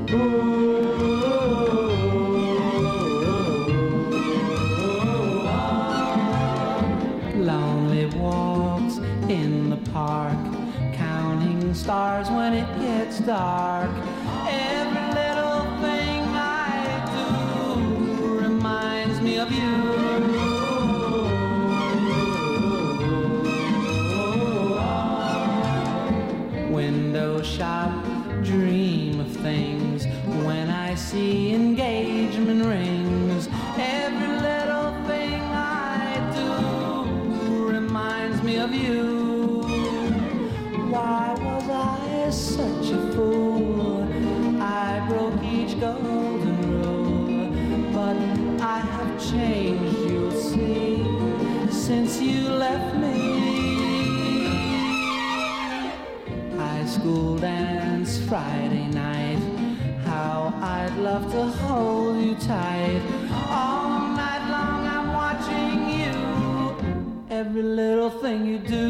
Lonely walks in the park, counting stars when it gets dark. Every little thing I do reminds me of you. Window shop, dream of things when I see engagement rings. Every little thing I do reminds me of you. Why was I such a fool? I broke each golden rule, but I have changed, you'll see, since you left me. High school dance Friday night, how I'd love to hold you tight. All night long I'm watching you, every little thing you do